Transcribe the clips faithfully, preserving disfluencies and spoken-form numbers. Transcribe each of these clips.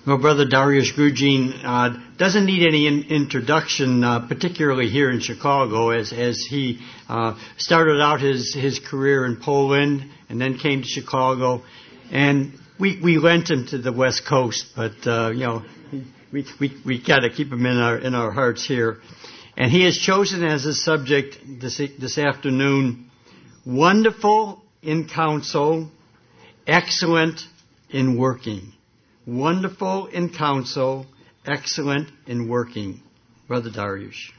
Well, Brother Dariusz Grugin uh, doesn't need any in- introduction, uh, particularly here in Chicago, as as he uh, started out his, his career in Poland and then came to Chicago. And we we lent him to the West Coast, but uh, you know we we we got to keep him in our in our hearts here. And he has chosen as a subject this this afternoon: wonderful in counsel, excellent in working. Wonderful in counsel, excellent in working. Brother Dariusz.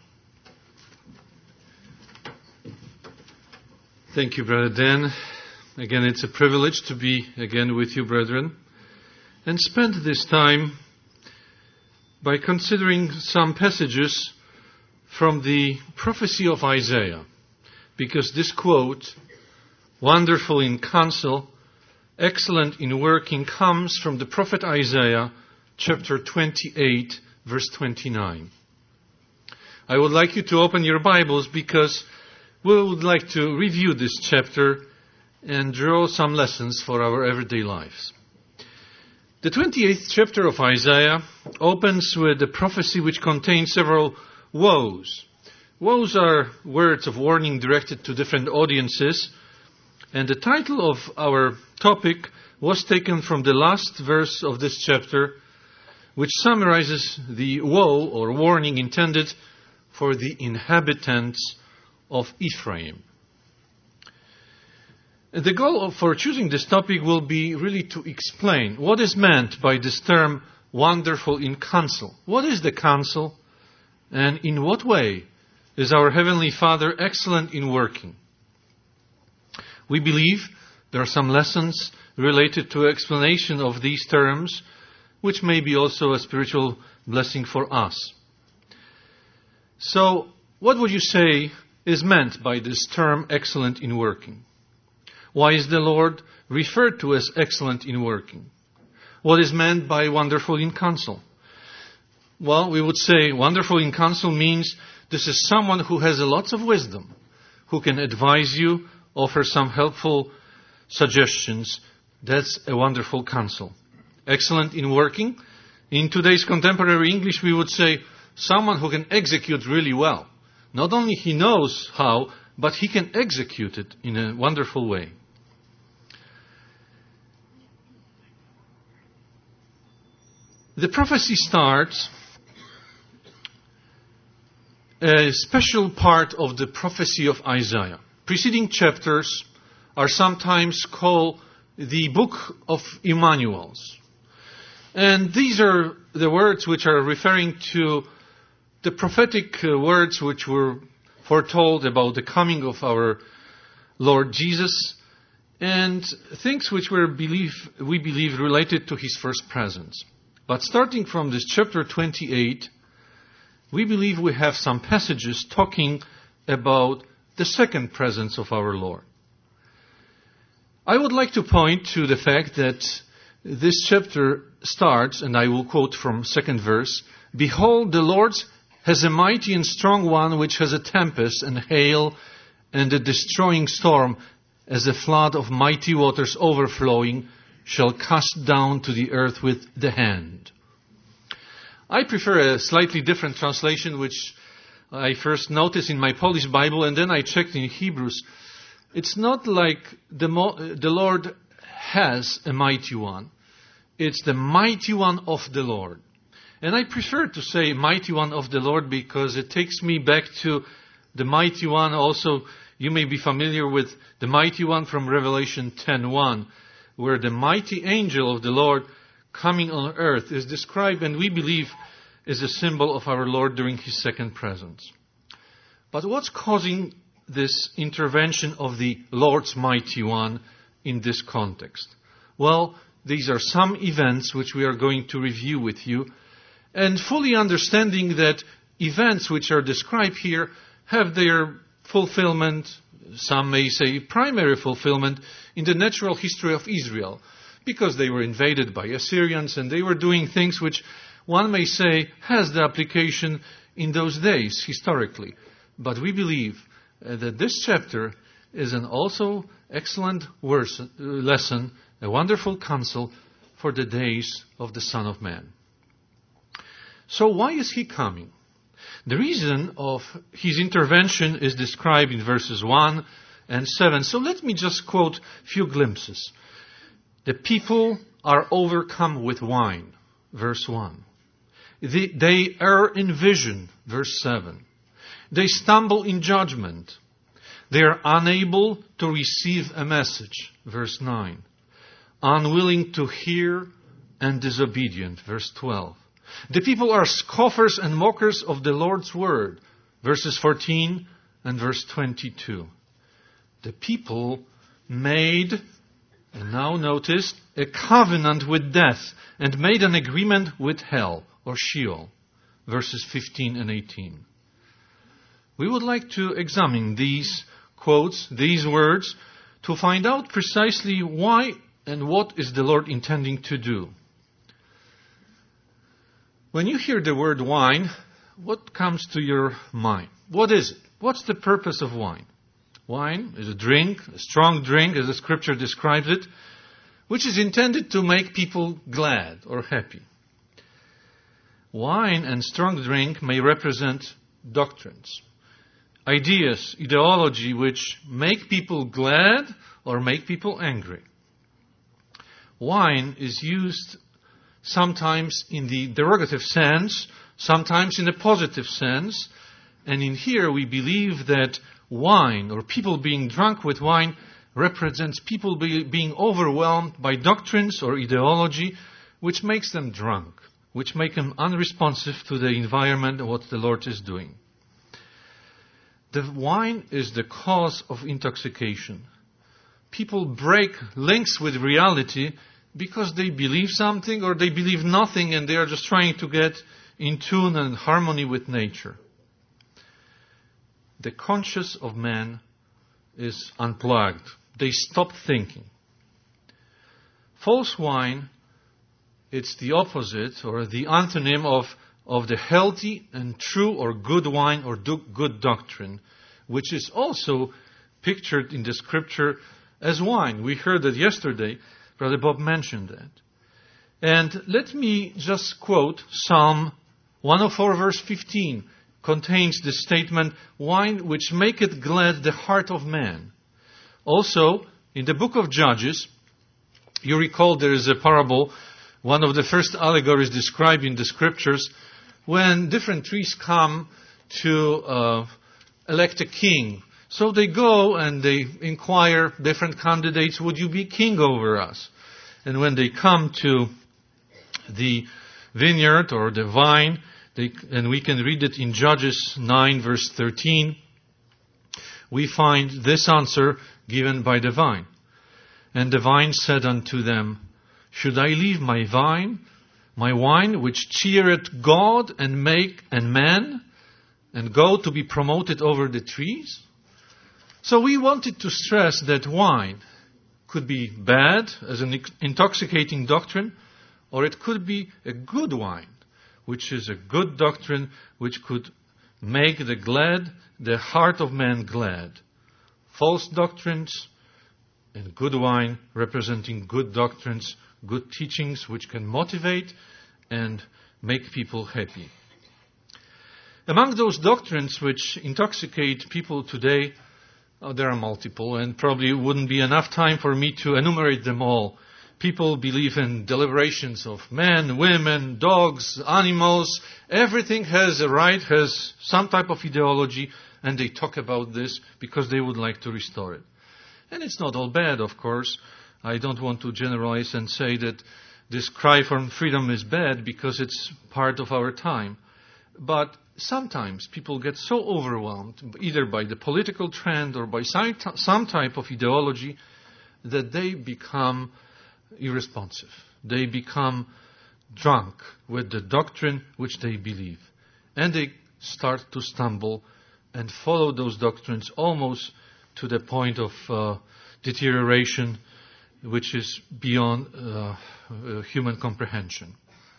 Thank you, Brother Dan. Again, it's a privilege to be again with you, brethren, and spend this time by considering some passages from the prophecy of Isaiah, because this quote, wonderful in counsel, excellent in working, comes from the prophet Isaiah, chapter twenty-eight, verse twenty-nine. I would like you to open your Bibles because we would like to review this chapter and draw some lessons for our everyday lives. The twenty-eighth chapter of Isaiah opens with a prophecy which contains several woes. Woes are words of warning directed to different audiences, and the title of our topic was taken from the last verse of this chapter, which summarizes the woe or warning intended for the inhabitants of Ephraim. The goal for choosing this topic will be really to explain what is meant by this term wonderful in counsel. What is the counsel, and in what way is our Heavenly Father excellent in working? We believe there are some lessons related to explanation of these terms, which may be also a spiritual blessing for us. So, what would you say is meant by this term excellent in working? Why is the Lord referred to as excellent in working? What is meant by wonderful in counsel? Well, we would say wonderful in counsel means this is someone who has a lot of wisdom, who can advise you, offer some helpful suggestions. That's a wonderful counsel. Excellent in working. In today's contemporary English, we would say someone who can execute really well. Not only he knows how, but he can execute it in a wonderful way. The prophecy starts a special part of the prophecy of Isaiah. Preceding chapters are sometimes called the Book of Emmanuel's. And these are the words which are referring to the prophetic words which were foretold about the coming of our Lord Jesus, and things which were believe, we believe related to his first presence. But starting from this chapter twenty-eight, we believe we have some passages talking about the second presence of our Lord. I would like to point to the fact that this chapter starts, and I will quote from second verse, "Behold, the Lord has a mighty and strong one, which has a tempest and hail and a destroying storm, as a flood of mighty waters overflowing, shall cast down to the earth with the hand." I prefer a slightly different translation, which I first noticed in my Polish Bible, and then I checked in Hebrews. It's not like the, mo- the Lord has a mighty one. It's the mighty one of the Lord. And I prefer to say mighty one of the Lord because it takes me back to the mighty one. Also, you may be familiar with the mighty one from Revelation ten one, where the mighty angel of the Lord coming on earth is described, and we believe is a symbol of our Lord during his second presence. But what's causing this intervention of the Lord's mighty one in this context? Well, these are some events which we are going to review with you, and fully understanding that events which are described here have their fulfillment, some may say primary fulfillment, in the natural history of Israel, because they were invaded by Assyrians and they were doing things which one may say has the application in those days historically. But we believe uh, that this chapter is an also excellent verse, uh, lesson, a wonderful counsel for the days of the Son of Man. So why is he coming? The reason of his intervention is described in verses one and seven. So let me just quote a few glimpses. The people are overcome with wine, verse one. They, they err in vision, verse seven. They stumble in judgment. They are unable to receive a message, verse nine. Unwilling to hear and disobedient, verse twelve. The people are scoffers and mockers of the Lord's word, verses fourteen and verse twenty-two. The people made, and now notice, a covenant with death and made an agreement with hell, or Sheol, verses fifteen and eighteen. We would like to examine these quotes, these words, to find out precisely why and what is the Lord intending to do. When you hear the word wine, what comes to your mind? What is it? What's the purpose of wine? Wine is a drink, a strong drink, as the scripture describes it, which is intended to make people glad or happy. Wine and strong drink may represent doctrines, ideas, ideology, which make people glad or make people angry. Wine is used sometimes in the derogative sense, sometimes in a positive sense, and in here we believe that wine, or people being drunk with wine, represents people be, being overwhelmed by doctrines or ideology which makes them drunk, which make them unresponsive to the environment and what the Lord is doing. The wine is the cause of intoxication. People break links with reality because they believe something or they believe nothing, and they are just trying to get in tune and harmony with nature. The conscience of man is unplugged. They stop thinking. False wine, it's the opposite or the antonym of, of the healthy and true or good wine or do, good doctrine, which is also pictured in the scripture as wine. We heard that yesterday. Brother Bob mentioned that. And let me just quote Psalm one oh four verse fifteen. Contains the statement, wine which maketh glad the heart of man. Also, in the book of Judges, you recall there is a parable, one of the first allegories described in the scriptures, when different trees come to uh, elect a king. So they go and they inquire different candidates, would you be king over us? And when they come to the vineyard or the vine, they, and we can read it in Judges nine verse thirteen, we find this answer given by the vine. And the vine said unto them, should I leave my vine, my wine, which cheereth God and make and man, and go to be promoted over the trees? So we wanted to stress that wine could be bad as an intoxicating doctrine, or it could be a good wine, which is a good doctrine which could make the glad, the heart of man glad. False doctrines and good wine representing good doctrines, good teachings which can motivate and make people happy. Among those doctrines which intoxicate people today, oh, there are multiple, and probably wouldn't be enough time for me to enumerate them all. People believe in deliberations of men, women, dogs, animals. Everything has a right, has some type of ideology, and they talk about this because they would like to restore it. And it's not all bad, of course. I don't want to generalize and say that this cry for freedom is bad because it's part of our time. But sometimes people get so overwhelmed, either by the political trend or by some type of ideology, that they become irresponsive. They become drunk with the doctrine which they believe. And they start to stumble and follow those doctrines almost to the point of uh, deterioration, which is beyond uh, uh, human comprehension.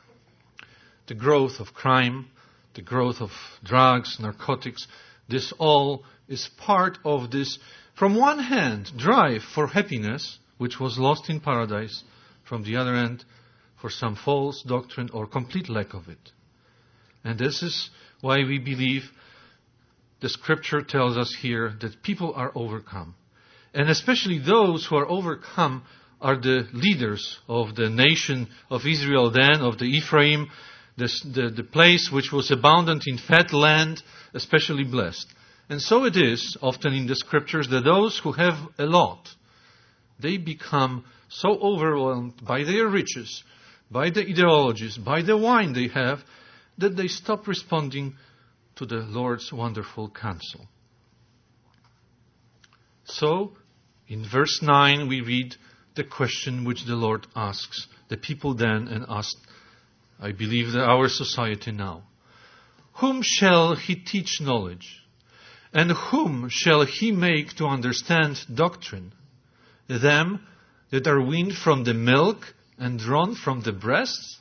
The growth of crime, the growth of drugs, narcotics, this all is part of this, from one hand, drive for happiness, which was lost in paradise, from the other end, for some false doctrine or complete lack of it. And this is why we believe the Scripture tells us here that people are overcome. And especially those who are overcome are the leaders of the nation of Israel then, of the Ephraim, the, the, the place which was abundant in fat land, especially blessed. And so it is often in the Scriptures that those who have a lot, they become so overwhelmed by their riches, by the ideologies, by the wine they have, that they stop responding to the Lord's wonderful counsel. So, in verse nine we read the question which the Lord asks the people then and asked, I believe, that our society now. Whom shall he teach knowledge? And whom shall he make to understand doctrine? Them that are weaned from the milk and drawn from the breasts?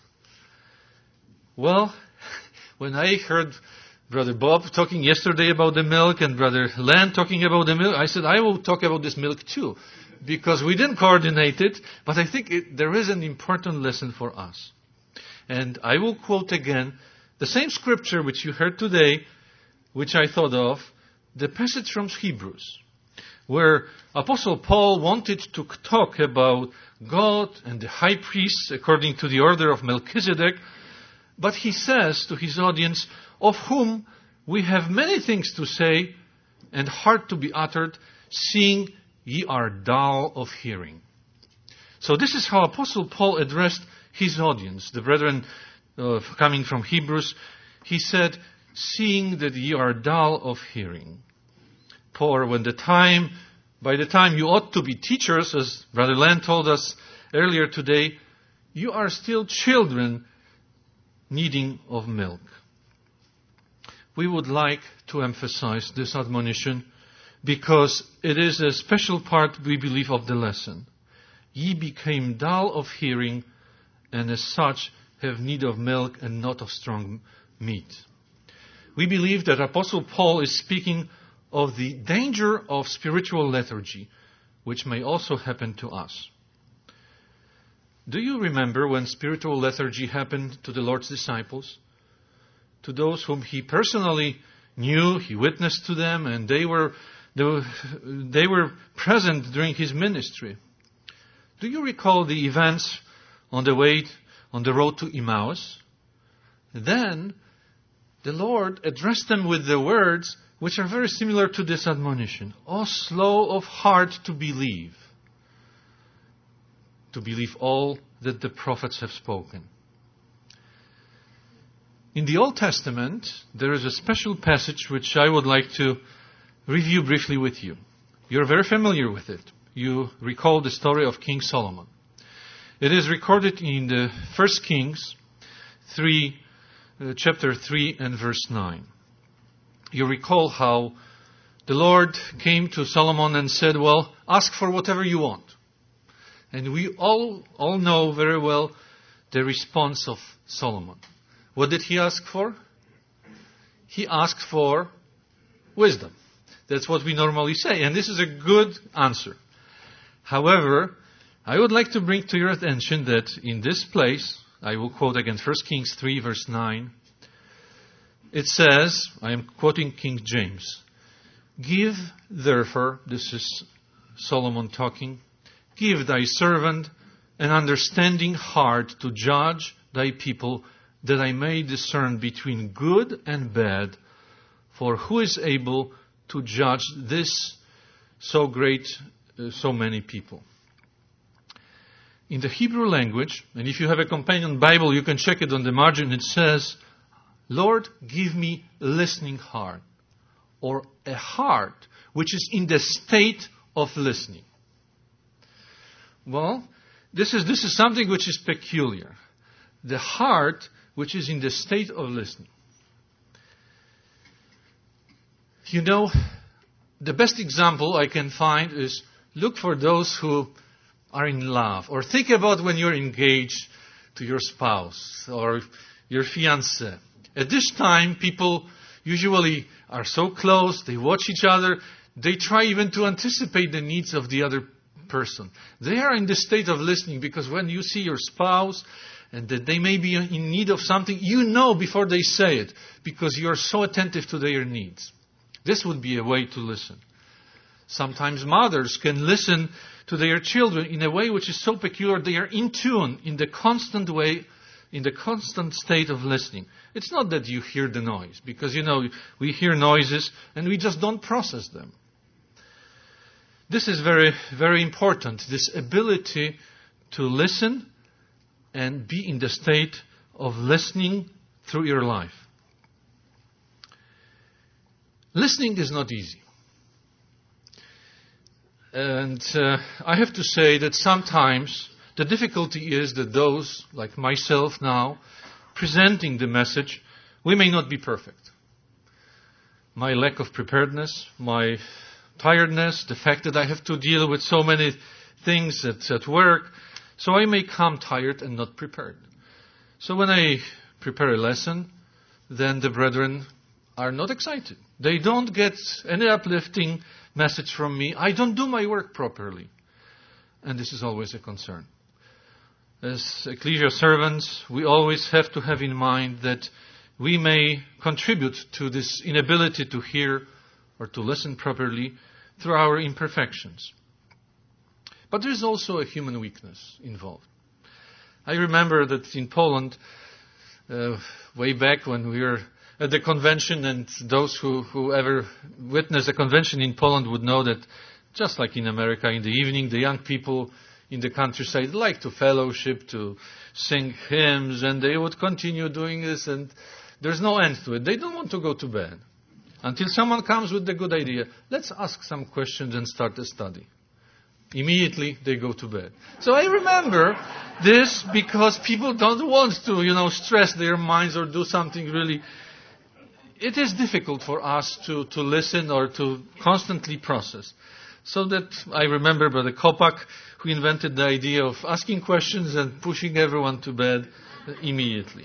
Well, when I heard Brother Bob talking yesterday about the milk and Brother Len talking about the milk, I said, I will talk about this milk too. Because we didn't coordinate it, but I think it, there is an important lesson for us. And I will quote again the same scripture which you heard today, which I thought of, the passage from Hebrews, where Apostle Paul wanted to talk about God and the high priests according to the order of Melchizedek, but he says to his audience, of whom we have many things to say and hard to be uttered, seeing ye are dull of hearing. So this is how Apostle Paul addressed his audience, the brethren uh, coming from Hebrews. He said, seeing that ye are dull of hearing. For when the time, by the time you ought to be teachers, as Brother Len told us earlier today, you are still children needing of milk. We would like to emphasize this admonition because it is a special part, we believe, of the lesson. Ye became dull of hearing, and as such have need of milk and not of strong meat. We believe that Apostle Paul is speaking of the danger of spiritual lethargy, which may also happen to us. Do you remember when spiritual lethargy happened to the Lord's disciples? To those whom he personally knew, he witnessed to them, and they were They were, they were present during his ministry. Do you recall the events on the way, on the road to Emmaus? Then the Lord addressed them with the words which are very similar to this admonition. O slow of heart to believe, to believe all that the prophets have spoken. In the Old Testament, there is a special passage which I would like to review briefly with you. You're very familiar with it. You recall the story of King Solomon. It is recorded in the First Kings three, uh, chapter three and verse nine. You recall how the Lord came to Solomon and said, well, ask for whatever you want. And we all, all know very well the response of Solomon. What did he ask for? He asked for wisdom. That's what we normally say. And this is a good answer. However, I would like to bring to your attention that in this place, I will quote again First Kings three, verse nine. It says, I am quoting King James, give therefore, this is Solomon talking, give thy servant an understanding heart to judge thy people, that I may discern between good and bad, for who is able to judge this so great, uh, so many people. In the Hebrew language, and if you have a companion Bible, you can check it on the margin, it says, Lord, give me a listening heart, or a heart which is in the state of listening. Well, this is, this is something which is peculiar. The heart which is in the state of listening. You know, the best example I can find is look for those who are in love. Or think about when you're engaged to your spouse or your fiancé. At this time, people usually are so close, they watch each other, they try even to anticipate the needs of the other person. They are in the state of listening because when you see your spouse and that they may be in need of something, you know before they say it, because you are so attentive to their needs. This would be a way to listen. Sometimes mothers can listen to their children in a way which is so peculiar, they are in tune, in the constant way, in the constant state of listening. It's not that you hear the noise, because, you know, we hear noises and we just don't process them. This is very, very important, this ability to listen and be in the state of listening through your life. Listening is not easy. And uh, I have to say that sometimes the difficulty is that those, like myself now, presenting the message, we may not be perfect. My lack of preparedness, my tiredness, the fact that I have to deal with so many things at, at work, so I may come tired and not prepared. So when I prepare a lesson, then the brethren are not excited. They don't get any uplifting message from me. I don't do my work properly. And this is always a concern. As ecclesia servants, we always have to have in mind that we may contribute to this inability to hear or to listen properly through our imperfections. But there is also a human weakness involved. I remember that in Poland, uh, way back when we were at the convention, and those who, who ever witnessed a convention in Poland would know that, just like in America, in the evening, the young people in the countryside like to fellowship, to sing hymns, and they would continue doing this, and there's no end to it. They don't want to go to bed until someone comes with the good idea. Let's ask some questions and start a study. Immediately they go to bed. So I remember this because people don't want to, you know, stress their minds or do something really. It is difficult for us to, to listen or to constantly process. So that I remember Brother Kopak, who invented the idea of asking questions and pushing everyone to bed immediately.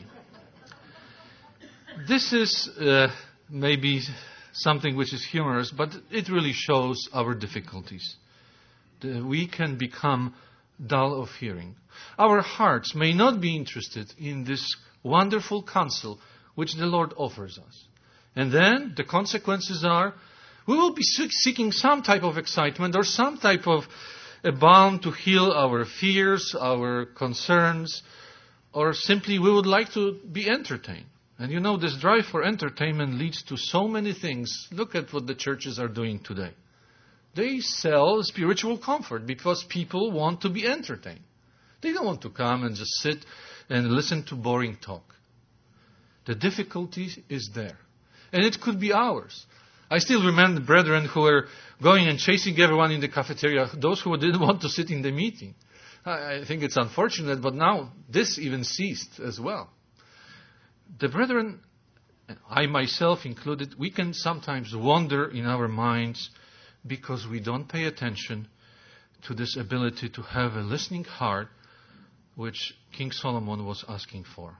This is uh, maybe something which is humorous, but it really shows our difficulties. We can become dull of hearing. Our hearts may not be interested in this wonderful counsel which the Lord offers us. And then the consequences are we will be seeking some type of excitement or some type of a balm to heal our fears, our concerns, or simply we would like to be entertained. And you know, this drive for entertainment leads to so many things. Look at what the churches are doing today. They sell spiritual comfort because people want to be entertained. They don't want to come and just sit and listen to boring talk. The difficulty is there. And it could be ours. I still remember the brethren who were going and chasing everyone in the cafeteria, those who didn't want to sit in the meeting. I think it's unfortunate, but now this even ceased as well. The brethren, I myself included, we can sometimes wander in our minds because we don't pay attention to this ability to have a listening heart, which King Solomon was asking for.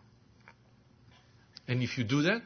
And if you do that,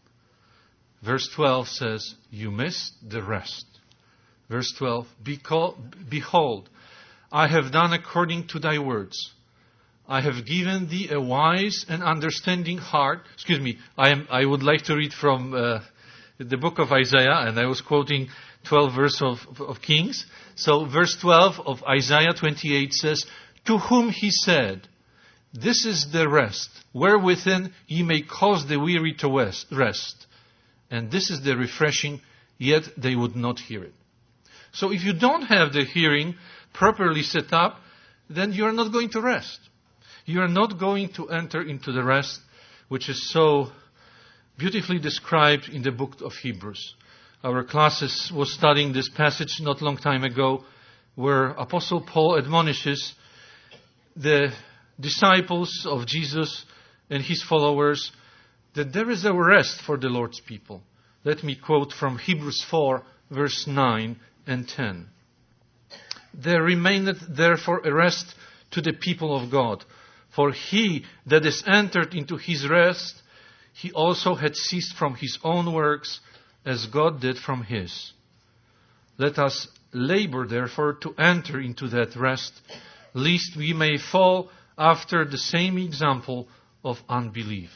verse twelve says, you missed the rest. Verse twelve, behold, I have done according to thy words. I have given thee a wise and understanding heart. Excuse me, I am. I would like to read from uh, the book of Isaiah, and I was quoting twelve verse of, of Kings. So verse twelve of Isaiah twenty-eight says, to whom he said, this is the rest, wherewithin ye may cause the weary to rest. And this is the refreshing, yet they would not hear it. So if you don't have the hearing properly set up, then you are not going to rest. You are not going to enter into the rest, which is so beautifully described in the book of Hebrews. Our classes was studying this passage not long time ago, where Apostle Paul admonishes the disciples of Jesus and his followers that there is a rest for the Lord's people. Let me quote from Hebrews four, verse nine and ten. There remaineth therefore a rest to the people of God. For he that is entered into his rest, he also had ceased from his own works, as God did from his. Let us labor therefore to enter into that rest, lest we may fall after the same example of unbelief.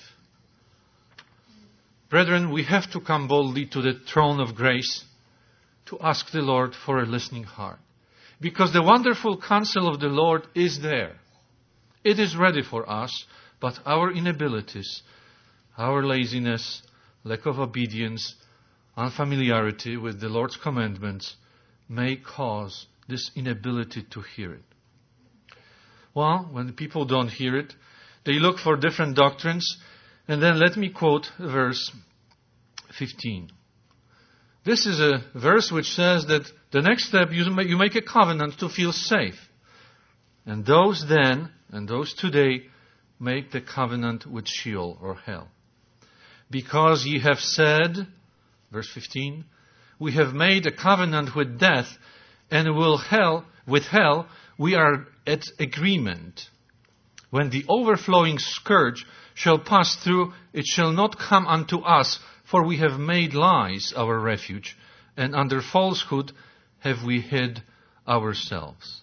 Brethren, we have to come boldly to the throne of grace to ask the Lord for a listening heart. Because the wonderful counsel of the Lord is there. It is ready for us, but our inabilities, our laziness, lack of obedience, unfamiliarity with the Lord's commandments may cause this inability to hear it. Well, when people don't hear it, they look for different doctrines. And then let me quote verse fifteen. This is a verse which says that the next step, you make, you make a covenant to feel safe. And those then, and those today, make the covenant with Sheol or hell. Because ye have said, verse fifteen, we have made a covenant with death, and will hell, with hell, we are at agreement. When the overflowing scourge shall pass through, it shall not come unto us, for we have made lies our refuge, and under falsehood have we hid ourselves.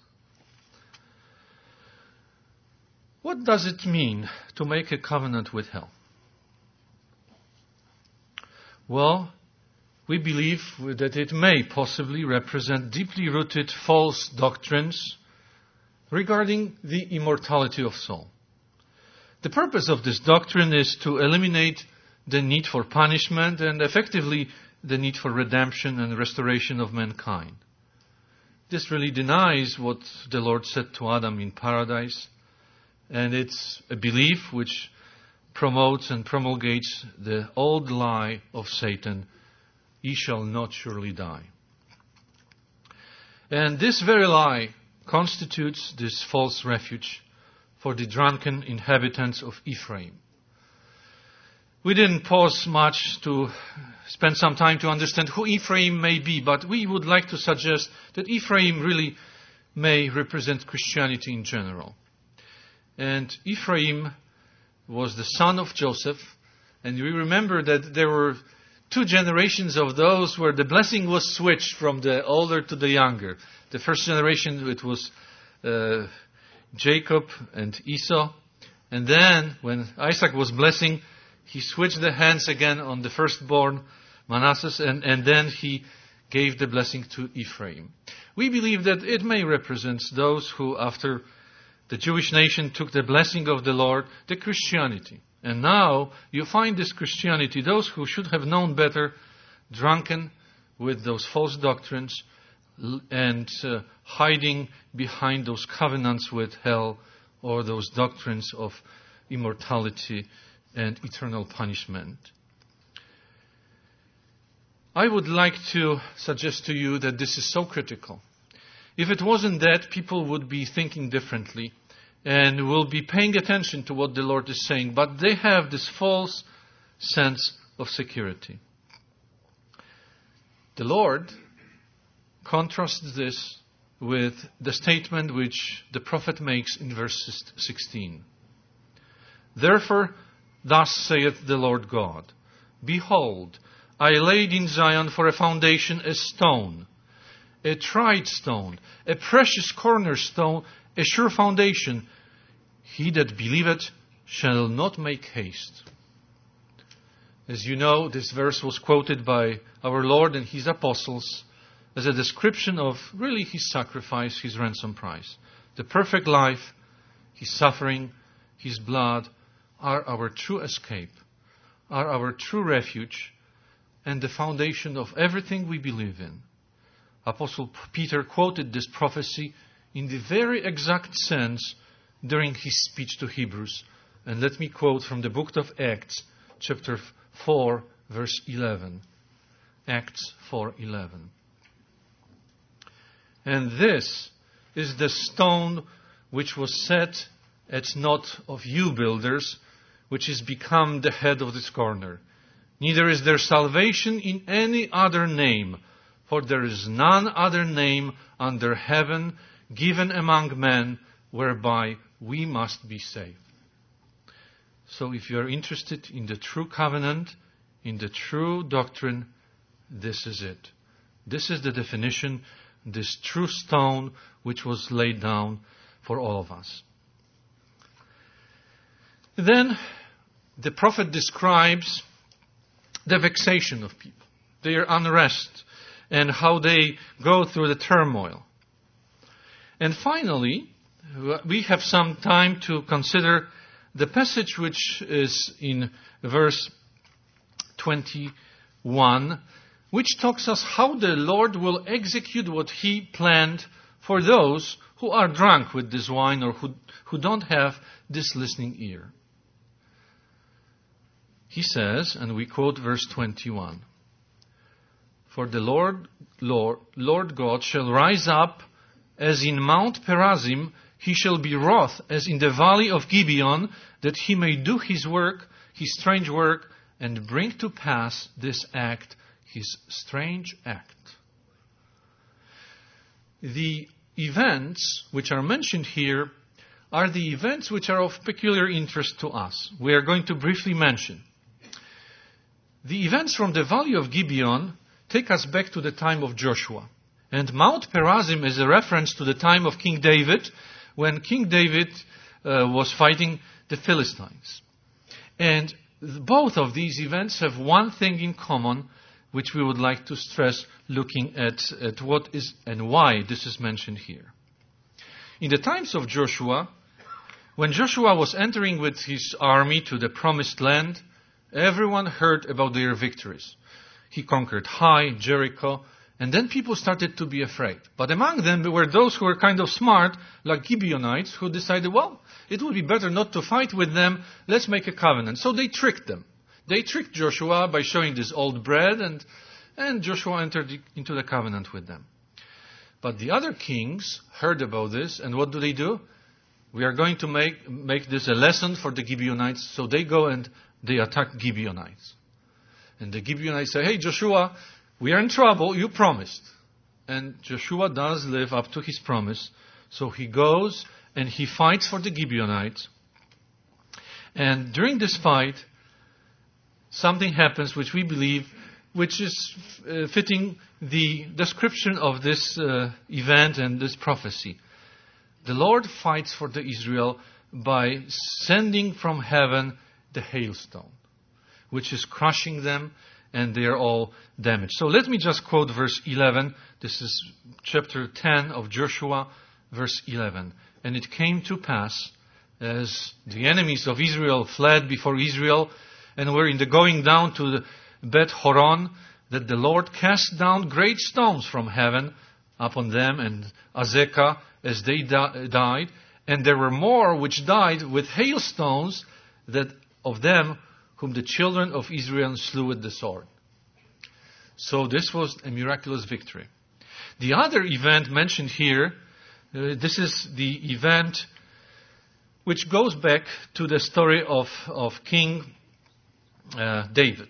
What does it mean to make a covenant with hell? Well, we believe that it may possibly represent deeply rooted false doctrines regarding the immortality of soul. The purpose of this doctrine is to eliminate the need for punishment and effectively the need for redemption and restoration of mankind. This really denies what the Lord said to Adam in paradise, and it's a belief which promotes and promulgates the old lie of Satan, ye shall not surely die. And this very lie constitutes this false refuge for the drunken inhabitants of Ephraim. We didn't pause much to spend some time to understand who Ephraim may be, but we would like to suggest that Ephraim really may represent Christianity in general. And Ephraim was the son of Joseph, and we remember that there were two generations of those where the blessing was switched from the older to the younger. The first generation, it was uh, Jacob and Esau. And then, when Isaac was blessing, he switched the hands again on the firstborn, Manasseh, and, and then he gave the blessing to Ephraim. We believe that it may represent those who, after the Jewish nation took the blessing of the Lord, the Christianity. And now you find this Christianity, those who should have known better, drunken with those false doctrines and uh, hiding behind those covenants with hell or those doctrines of immortality and eternal punishment. I would like to suggest to you that this is so critical. If it wasn't that, people would be thinking differently and will be paying attention to what the Lord is saying, but they have this false sense of security. The Lord contrasts this with the statement which the prophet makes in verse sixteen. Therefore, thus saith the Lord God, behold, I laid in Zion for a foundation a stone, a tried stone, a precious cornerstone, a sure foundation. He that believeth shall not make haste. As you know, this verse was quoted by our Lord and His apostles as a description of really His sacrifice, His ransom price. The perfect life, His suffering, His blood are our true escape, are our true refuge, and the foundation of everything we believe in. Apostle Peter quoted this prophecy in the very exact sense during his speech to Hebrews. And let me quote from the book of Acts, chapter four, verse eleven. Acts four eleven. And this is the stone which was set at naught of you builders, which is become the head of this corner. Neither is there salvation in any other name, for there is none other name under heaven given among men whereby we must be saved. So if you are interested in the true covenant, in the true doctrine, this is it. This is the definition, this true stone which was laid down for all of us. Then the prophet describes the vexation of people, their unrest, and how they go through the turmoil. And finally, we have some time to consider the passage which is in verse twenty-one, which talks us how the Lord will execute what He planned for those who are drunk with this wine or who, who don't have this listening ear. He says, and we quote verse twenty-one, "For the Lord, Lord, Lord God shall rise up as in Mount Perazim, He shall be wroth as in the valley of Gibeon, that He may do His work, His strange work, and bring to pass this act, His strange act." The events which are mentioned here are the events which are of peculiar interest to us. We are going to briefly mention. The events from the valley of Gibeon take us back to the time of Joshua. And Mount Perazim is a reference to the time of King David, when King David uh, was fighting the Philistines. And both of these events have one thing in common, which we would like to stress looking at, at what is and why this is mentioned here. In the times of Joshua, when Joshua was entering with his army to the promised land, everyone heard about their victories. He conquered Hai, Jericho, and then people started to be afraid. But among them there were those who were kind of smart, like Gibeonites, who decided, well, it would be better not to fight with them, let's make a covenant. So they tricked them. They tricked Joshua by showing this old bread, and, and Joshua entered into the covenant with them. But the other kings heard about this, and what do they do? We are going to make, make this a lesson for the Gibeonites, so they go and they attack Gibeonites. And the Gibeonites say, hey, Joshua, we are in trouble, you promised. And Joshua does live up to his promise. So he goes and he fights for the Gibeonites. And during this fight, something happens which we believe, which is uh, fitting the description of this uh, event and this prophecy. The Lord fights for the Israel by sending from heaven the hailstone, which is crushing them, and they are all damaged. So let me just quote verse eleven. This is chapter ten of Joshua, verse eleven. "And it came to pass, as the enemies of Israel fled before Israel, and were in the going down to the Bet Horon, that the Lord cast down great stones from heaven upon them and Azekah as they di- died, and there were more which died with hailstones that of them whom the children of Israel slew with the sword." So this was a miraculous victory. The other event mentioned here, uh, this is the event which goes back to the story of, of King uh, David.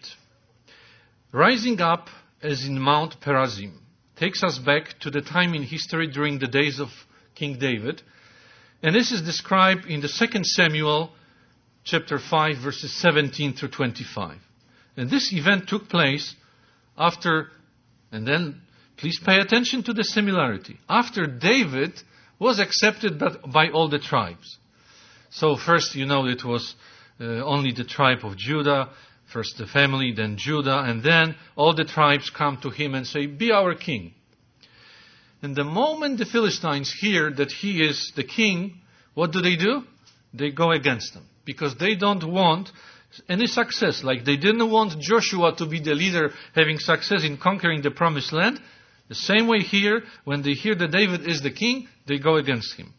Rising up as in Mount Perazim takes us back to the time in history during the days of King David. And this is described in the Second Samuel chapter five, verses seventeen through twenty-five. And this event took place after, and then please pay attention to the similarity, after David was accepted by all the tribes. So first, you know, it was uh, only the tribe of Judah, first the family, then Judah, and then all the tribes come to him and say, be our king. And the moment the Philistines hear that he is the king, what do they do? They go against him, because they don't want any success. Like they didn't want Joshua to be the leader having success in conquering the promised land. The same way here, when they hear that David is the king, they go against him.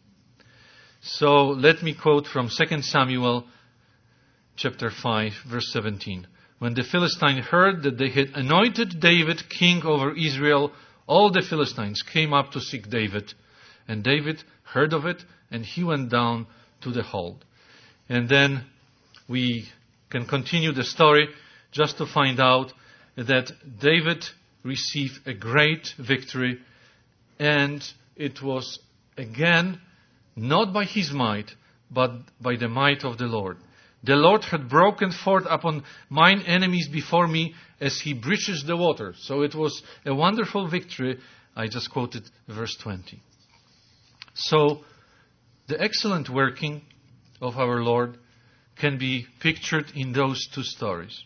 So let me quote from Second Samuel chapter five, verse seventeen. When the Philistines heard that they had anointed David king over Israel, all the Philistines came up to seek David. And David heard of it, and he went down to the hold. And then we can continue the story just to find out that David received a great victory, and it was again not by his might, but by the might of the Lord. The Lord had broken forth upon mine enemies before me as he breaches the water. So it was a wonderful victory. I just quoted verse twenty. So the excellent working of our Lord can be pictured in those two stories.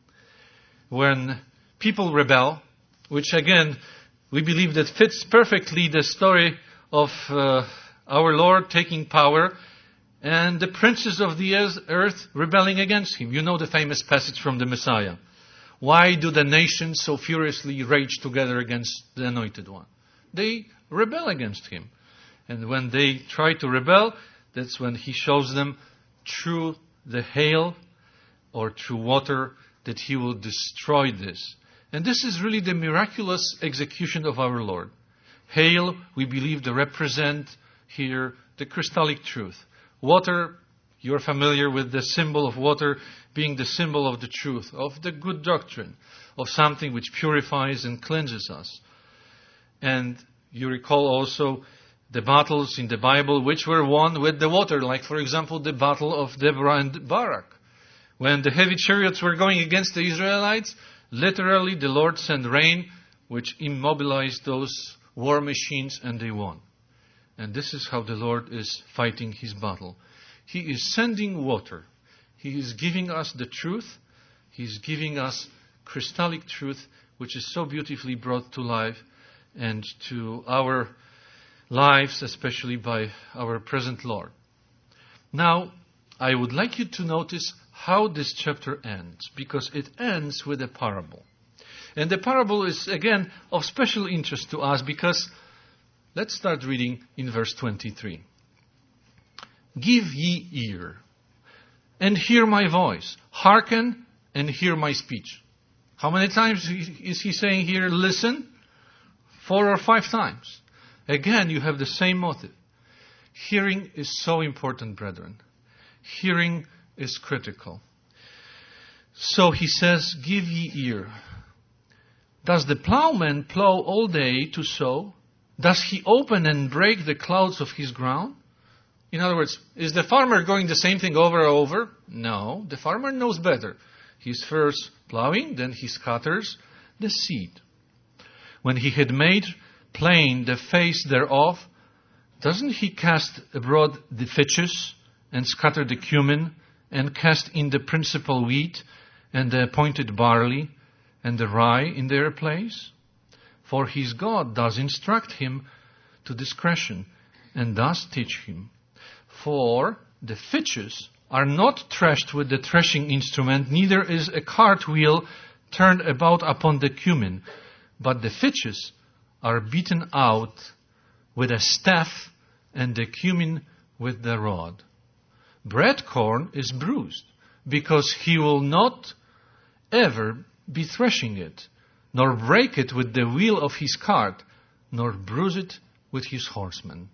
When people rebel, which again, we believe that fits perfectly the story of uh, our Lord taking power and the princes of the earth rebelling against him. You know the famous passage from the Messiah. Why do the nations so furiously rage together against the Anointed One? They rebel against him. And when they try to rebel, that's when he shows them through the hail or through water that he will destroy this. And this is really the miraculous execution of our Lord. Hail, we believe, to represent here the crystallic truth. Water, you're familiar with the symbol of water being the symbol of the truth, of the good doctrine, of something which purifies and cleanses us. And you recall also the battles in the Bible which were won with the water, like, for example, the battle of Deborah and Barak. When the heavy chariots were going against the Israelites, literally the Lord sent rain, which immobilized those war machines, and they won. And this is how the Lord is fighting his battle. He is sending water. He is giving us the truth. He is giving us crystallic truth, which is so beautifully brought to life and to our lives, especially by our present Lord. Now, I would like you to notice how this chapter ends, because it ends with a parable. And the parable is, again, of special interest to us, because let's start reading in verse twenty-three. Give ye ear, and hear my voice. Hearken, and hear my speech. How many times is he saying here, listen? Four or five times. Again, you have the same motive. Hearing is so important, brethren. Hearing is critical. So he says, give ye ear. Does the plowman plow all day to sow? Does he open and break the clouds of his ground? In other words, is the farmer going the same thing over and over? No, the farmer knows better. He's first plowing, then he scatters the seed. When he had made plain the face thereof, doesn't he cast abroad the fitches, and scatter the cumin, and cast in the principal wheat, and the appointed barley, and the rye in their place? For his God does instruct him to discretion, and does teach him. For the fitches are not threshed with the threshing instrument, neither is a cartwheel turned about upon the cumin, but the fitches are beaten out with a staff, and the cumin with the rod. Bread corn is bruised, because he will not ever be threshing it, nor break it with the wheel of his cart, nor bruise it with his horsemen.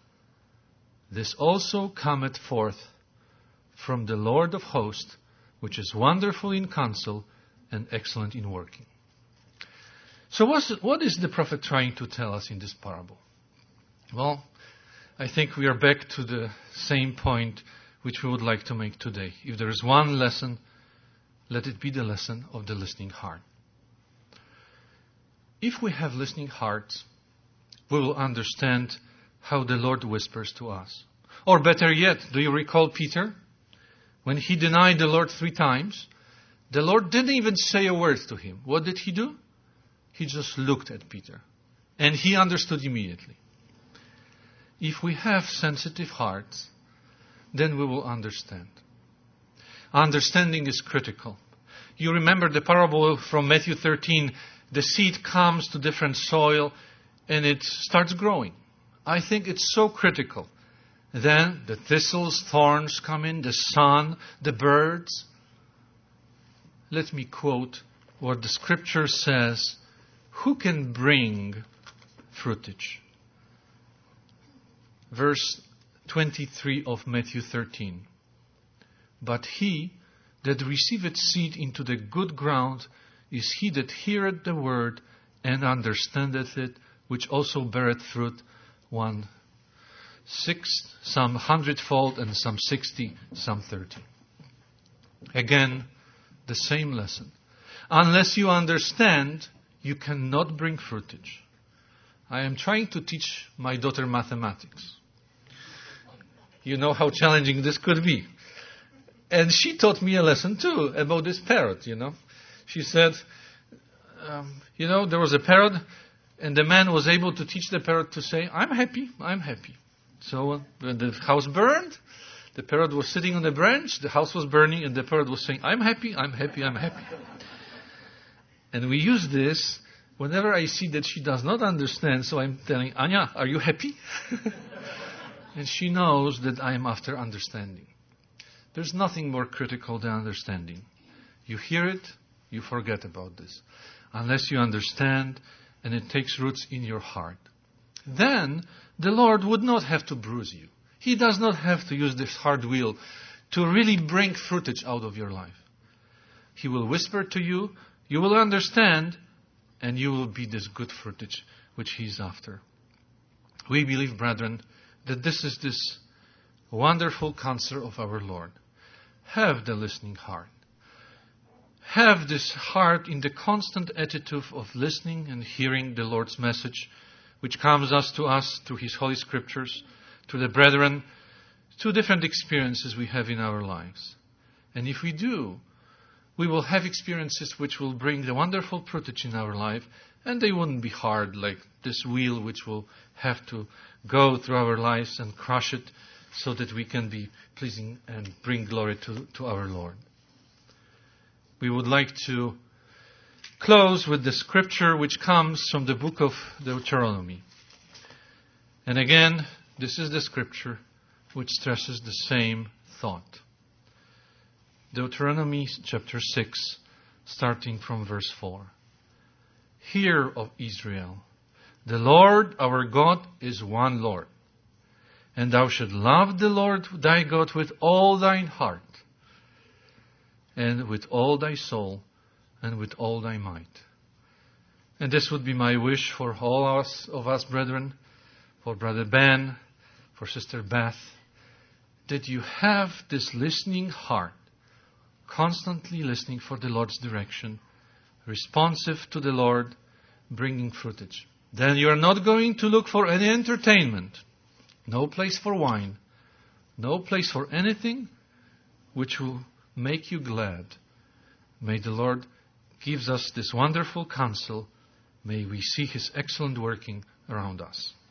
This also cometh forth from the Lord of hosts, which is wonderful in counsel and excellent in working. So what's, what is the prophet trying to tell us in this parable? Well, I think we are back to the same point which we would like to make today. If there is one lesson, let it be the lesson of the listening heart. If we have listening hearts, we will understand how the Lord whispers to us. Or better yet, do you recall Peter? When he denied the Lord three times, the Lord didn't even say a word to him. What did he do? He just looked at Peter. And he understood immediately. If we have sensitive hearts, then we will understand. Understanding is critical. You remember the parable from Matthew thirteen. The seed comes to different soil and it starts growing. I think it's so critical. Then the thistles, thorns come in, the sun, the birds. Let me quote what the scripture says. Who can bring fruitage? Verse twenty-three of Matthew thirteen. But he that receiveth seed into the good ground is he that heareth the word and understandeth it, which also beareth fruit, one sixth, some hundredfold, and some sixty, some thirty. Again, the same lesson. Unless you understand, you cannot bring fruitage. I am trying to teach my daughter mathematics. You know how challenging this could be. And she taught me a lesson too about this parrot, you know. She said, um, you know, there was a parrot, and the man was able to teach the parrot to say, I'm happy, I'm happy. So uh, when the house burned, the parrot was sitting on a branch, the house was burning, and the parrot was saying, I'm happy, I'm happy, I'm happy. And we use this whenever I see that she does not understand, so I'm telling, Anya, are you happy? And she knows that I am after understanding. There's nothing more critical than understanding. You hear it, you forget about this. Unless you understand and it takes roots in your heart. Then the Lord would not have to bruise you. He does not have to use this hard wheel to really bring fruitage out of your life. He will whisper to you, you will understand, and you will be this good fruitage which He is after. We believe, brethren, that this is this wonderful counsel of our Lord. Have the listening heart. Have this heart in the constant attitude of listening and hearing the Lord's message, which comes us to us through His Holy Scriptures, to the brethren, to different experiences we have in our lives. And if we do, we will have experiences which will bring the wonderful fruitage in our life, and they wouldn't be hard like this wheel which will have to go through our lives and crush it so that we can be pleasing and bring glory to, to our Lord. We would like to close with the scripture which comes from the book of Deuteronomy. And again, this is the scripture which stresses the same thought. Deuteronomy chapter six, starting from verse four. Hear, O Israel, the Lord our God is one Lord. And thou shalt love the Lord thy God with all thine heart, and with all thy soul, and with all thy might. And this would be my wish for all us, of us, brethren, for Brother Ben, for Sister Beth, that you have this listening heart, constantly listening for the Lord's direction, responsive to the Lord, bringing fruitage. Then you are not going to look for any entertainment, no place for wine, no place for anything which will make you glad. May the Lord gives us this wonderful counsel. May we see His excellent working around us.